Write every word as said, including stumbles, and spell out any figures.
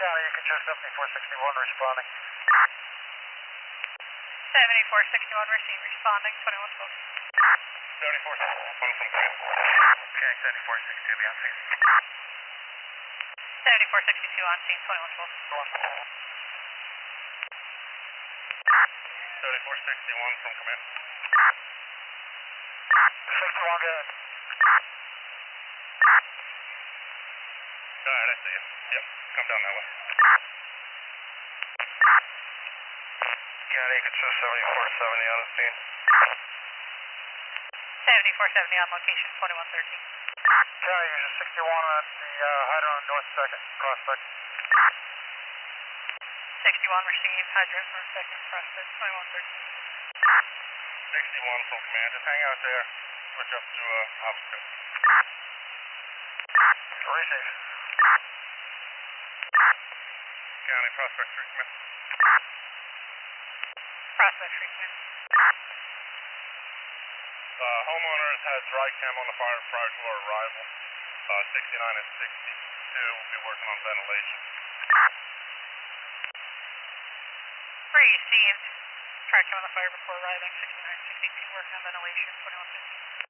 County, you can show seventy-four sixty-one responding. seventy-four sixty-one receive responding, twenty-one twelve. seventy-four sixty-one from command. Okay, seventy-four sixty-two, be on scene. seventy-four sixty-two on scene, twenty-one twelve. seventy-four sixty-one from command. sixty-one, go ahead. Alright, I see you. Yep, come down that way. County, you can show seventy-four seventy on the scene. seventy-four seventy on location, twenty-one thirteen. County, you show sixty-one at the uh, hydrant on North second, prospect. sixty-one receive, hydrant north second, prospect, twenty-one thirteen. sixty-one from command, just hang out there. Switch up to uh, ops two. Receive. County, prospect three, command. Prospect three, command. The homeowners had dry cam on the fire prior to our arrival. Uh, sixty-nine and sixty-two will be working on ventilation. Received. Track on the fire before arriving, sixty-nine sixty-two working on ventilation, twenty-one fifteen.